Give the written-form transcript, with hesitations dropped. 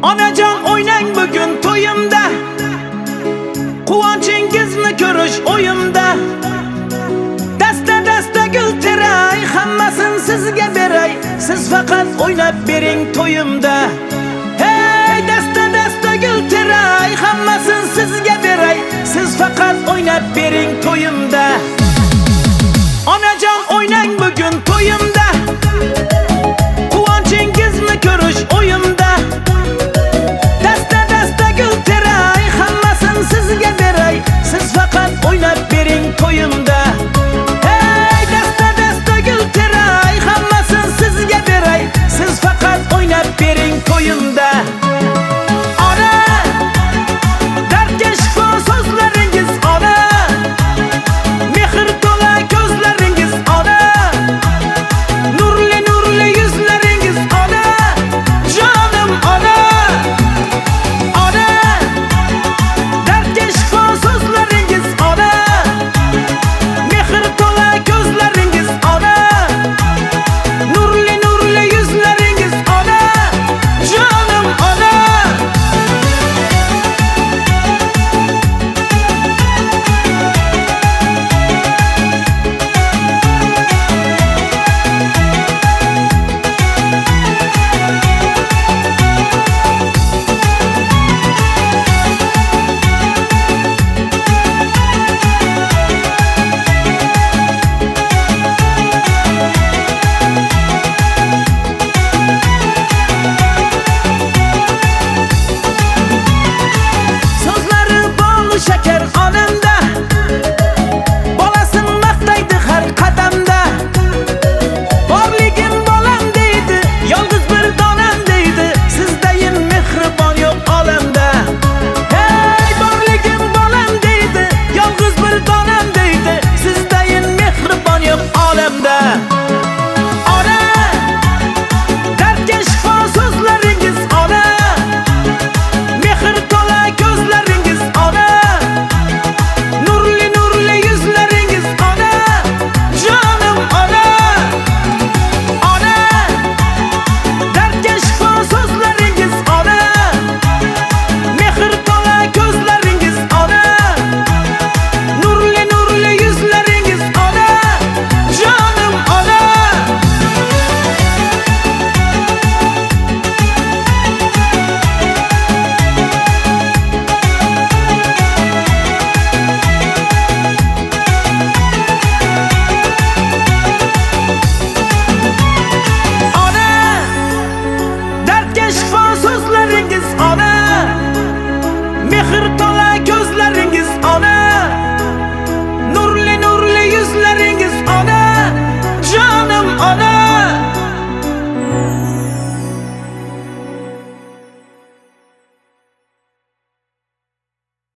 Onajon o'ynang bugun to'yimda, quvonchingizni ko'rish o'yimda. Dasta gul teray, hammasini sizga beray, siz faqat o'ynab bering to'yimda. Hey, dasta gul teray, hammasini sizga beray, siz faqat o'ynab bering to'yimda. Onajon o'ynang bugun to'yimda.